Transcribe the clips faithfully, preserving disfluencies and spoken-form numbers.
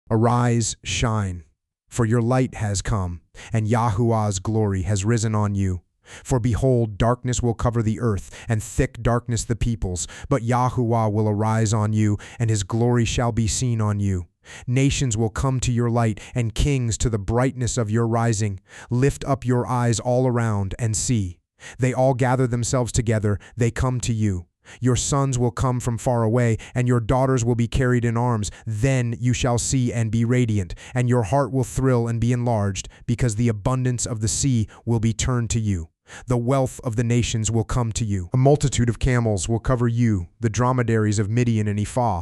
Arise, shine, for your light has come, and Yahuwah's glory has risen on you. For behold, darkness will cover the earth, and thick darkness the peoples, but Yahuwah will arise on you, and his glory shall be seen on you. Nations will come to your light, and kings to the brightness of your rising. Lift up your eyes all around, and see. They all gather themselves together, they come to you. Your sons will come from far away, and your daughters will be carried in arms. Then you shall see and be radiant, and your heart will thrill and be enlarged, because the abundance of the sea will be turned to you. The wealth of the nations will come to you. A multitude of camels will cover you, the dromedaries of Midian and Ephah.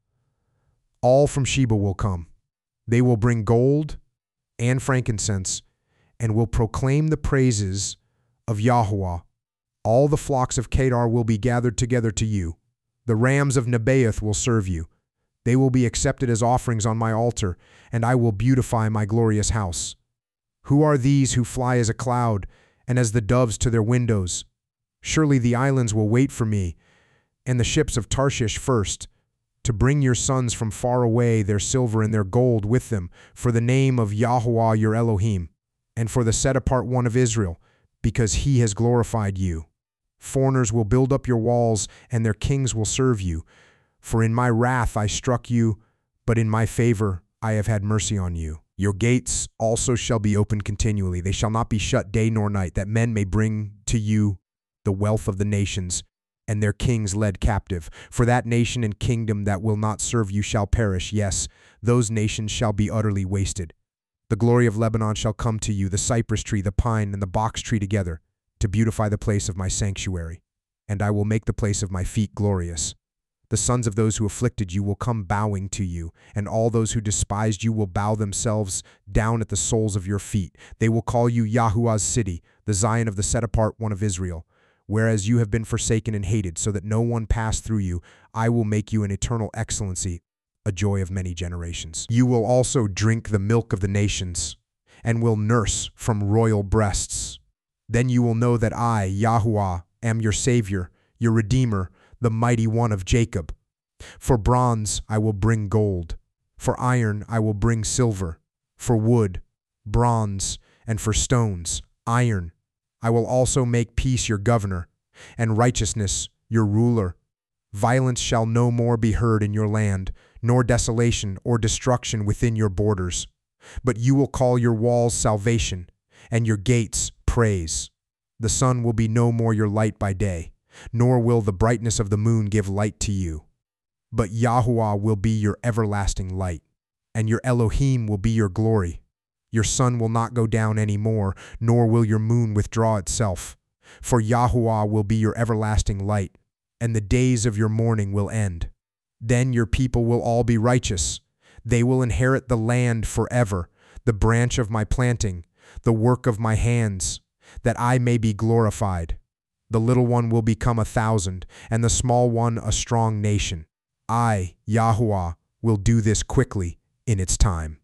All from Sheba will come. They will bring gold and frankincense, and will proclaim the praises of Yahuwah. All the flocks of Kedar will be gathered together to you. The rams of Nebaioth will serve you. They will be accepted as offerings on my altar, and I will beautify my glorious house. Who are these who fly as a cloud, and as the doves to their windows? Surely the islands will wait for me, and the ships of Tarshish first, to bring your sons from far away their silver and their gold with them, for the name of Yahuwah your Elohim, and for the set-apart one of Israel, because he has glorified you. Foreigners will build up your walls, and their kings will serve you. For in my wrath I struck you, but in my favor I have had mercy on you. Your gates also shall be opened continually. They shall not be shut day nor night, that men may bring to you the wealth of the nations, and their kings led captive. For that nation and kingdom that will not serve you shall perish. Yes, those nations shall be utterly wasted. The glory of Lebanon shall come to you, the cypress tree, the pine, and the box tree together, to beautify the place of my sanctuary. And I will make the place of my feet glorious. The sons of those who afflicted you will come bowing to you, and all those who despised you will bow themselves down at the soles of your feet. They will call you Yahuwah's city, the Zion of the set-apart one of Israel. Whereas you have been forsaken and hated, so that no one passed through you, I will make you an eternal excellency, a joy of many generations. You will also drink the milk of the nations, and will nurse from royal breasts. Then you will know that I, Yahuwah, am your Savior, your Redeemer, the mighty one of Jacob. For bronze I will bring gold, for iron I will bring silver, for wood, bronze, and for stones, iron. I will also make peace your governor, and righteousness your ruler. Violence shall no more be heard in your land, nor desolation or destruction within your borders. But you will call your walls salvation, and your gates praise. The sun will be no more your light by day, nor will the brightness of the moon give light to you. But Yahuwah will be your everlasting light, and your Elohim will be your glory. Your sun will not go down any more, nor will your moon withdraw itself. For Yahuwah will be your everlasting light, and the days of your mourning will end. Then your people will all be righteous. They will inherit the land forever, the branch of my planting, the work of my hands, that I may be glorified. The little one will become a thousand, and the small one a strong nation. I, Yahuwah, will do this quickly in its time.